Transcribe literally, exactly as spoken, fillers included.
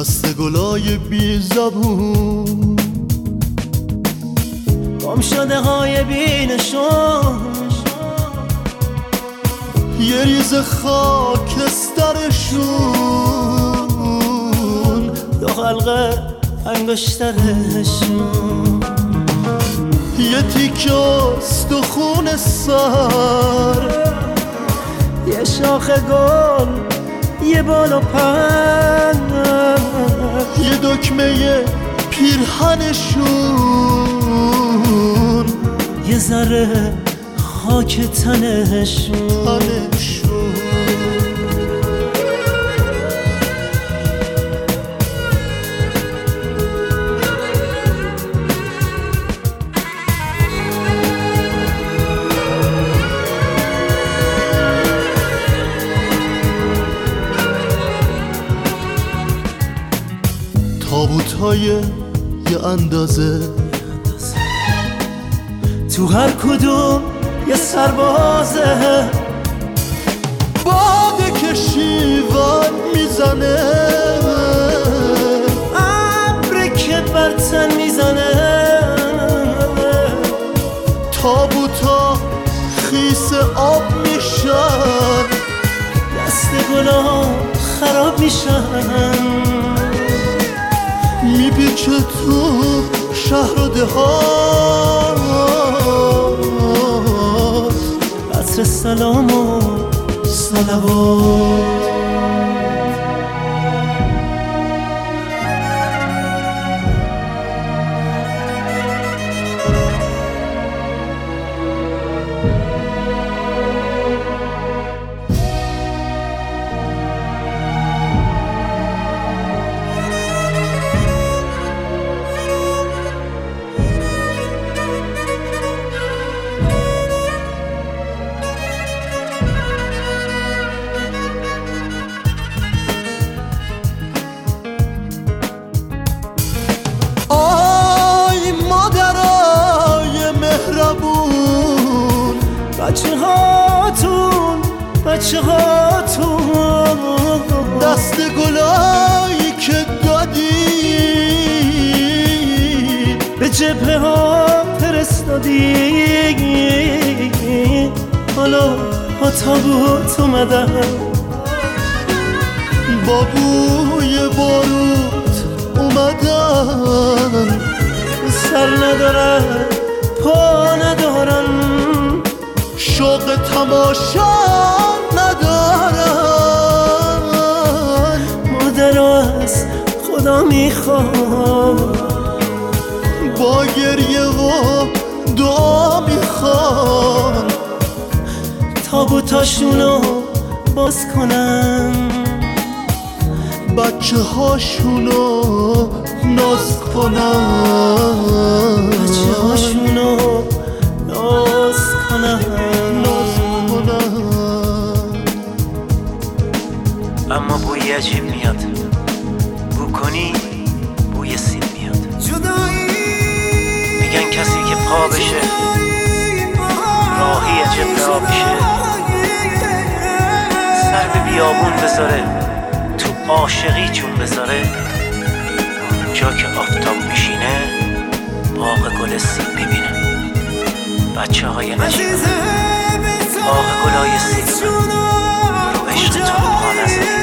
دست گلای بی زبون، گم شده های بی نشون، یه ریز خاکسترشون، دو حلقه انگشترشون، یه تیکه استخون سر، یه شاخ گل، یه بال و پر، یه دکمه پیرهنشون، یه ذره خاک تنشون، تنشون. تابوت‌های یه اندازه، تو هر کدوم یه سربازه، باده که شیون میزنه، ابری که بر تن میزنه، تابوتا خیس آب میشن، دست گلا خراب میشن، میپیچه تو شهر و دهات، عطر سلام و صلوات. بچه هاتون بچه هاتون، دست گلایی که دادی به جبهه ها فرستادی، حالا با تابوت اومدن، با بوی باروت اومدن، سر ندارن پا ندارن، شوق تماشا ندارن. مادر از خدا میخوام، با گریه و دعا میخوان، تابوتاشونو باز کنن، بچه هاشونو ناز کنن، بچه هاشونو ناز کنن، ناز کنن. اما بوی عجیب میاد، بو کنی بوی سیب میاد. میگن کسی که پا بشه راهی عجب را بشه، سر به بیابون بذاره تو عاشقی جون بذاره، جا که آفتاب میشینه باغ گل سیب ببینه. بچه های نشونه باغ گلای سیب رو عشق تو خانه